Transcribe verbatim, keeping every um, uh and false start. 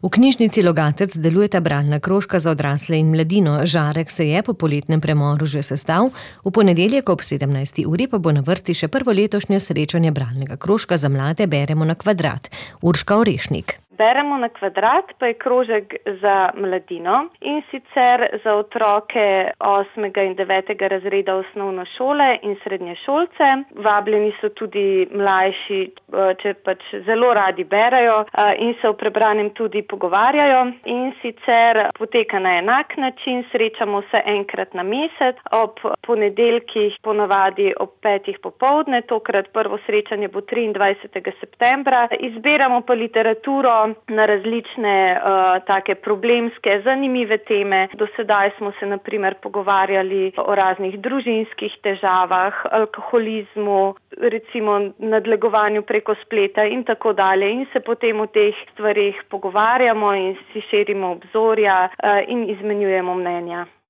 V knjižnici Logatec delujeta bralna krožka za odrasle in mladino. Žarek se je po poletnem premoru že sestal, v ponedeljek ob sedemnajsti uri pa bo na vrsti še prvo letošnje srečanje bralnega krožka za mlade Beremo na kvadrat. Urška Orešnik. Beremo na kvadrat pa je krožek za mladino in sicer za otroke osmega in devetega razreda osnovne šole in srednješolce. Vabljeni so tudi mlajši, če pač zelo radi berajo in se v prebranem tudi pogovarjajo. In sicer poteka na enak način, srečamo se enkrat na mesec, ob ponedeljkih ponavadi ob petih popoldne, tokrat prvo srečanje bo triindvajsetega septembra. Izbiramo pa literaturo na različne uh, take problemske, zanimive teme. Do sedaj smo se na primer pogovarjali o raznih družinskih težavah, alkoholizmu, recimo nadlegovanju preko spleta in tako dalje. In se potem o teh stvarih pogovarjamo in si širimo obzorja uh, in izmenjujemo mnenja.